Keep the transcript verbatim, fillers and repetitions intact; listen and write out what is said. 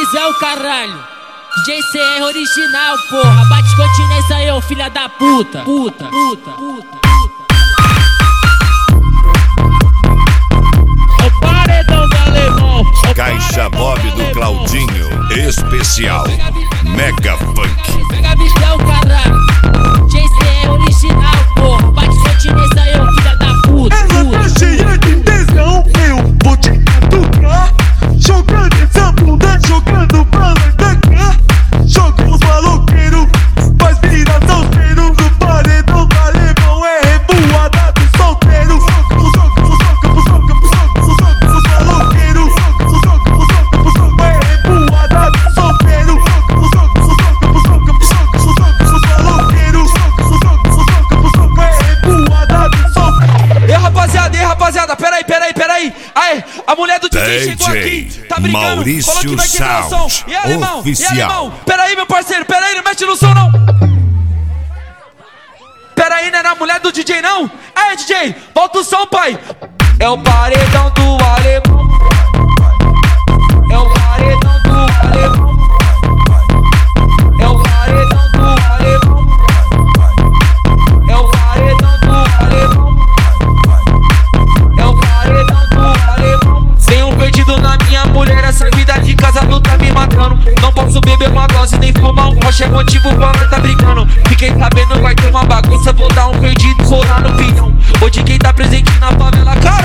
visão, caralho. D J C R original, porra. Bate continência aí, ô filha da puta. Puta, puta, puta. O paredão do alemão. Caixa Bob do Claudinho, especial Mega Funk. Pega a visão, caralho. D J C R original, porra. Bate continência aí, ô filha da puta. Ela tá cheia de tesão, eu vou te catucar. Jogando essa bunda, jogando pra lá da cá. Joga os maloqueiros, faz virar solteiro. No paredão do alemão é revoada do solteiro. Soca, soca, soca, soca, soca, os maloqueiros. Soca, soca, soca, é revoada do solteiro. Soca, soca, soca, soca, os maloqueiros. Soca, soca, soca, é revoada do solteiro. E rapaziada, e rapaziada, peraí, peraí, peraí. Aí, a mulher do D J chegou aqui, tá brincando, Maurício falou que vai quebrar o som. Sound, E alemão, oficial. e alemão, peraí meu parceiro, peraí, não mexe no som não. Peraí, não é na mulher do D J não? Aí D J, volta o som, pai. É o paredão do alemão. É o paredão do alemão. É o paredão do alemão. É o paredão do alemão. É o paredão do alemão. Tenho perdido na minha mulher, essa vida de casado tá me matando. Não posso beber uma dose nem fumar um rocha, é motivo pra nós tá brincando. Fiquei sabendo vai ter uma bagunça, vou dar um perdido, vou lá no pinhão. Hoje quem tá presente na favela, cara.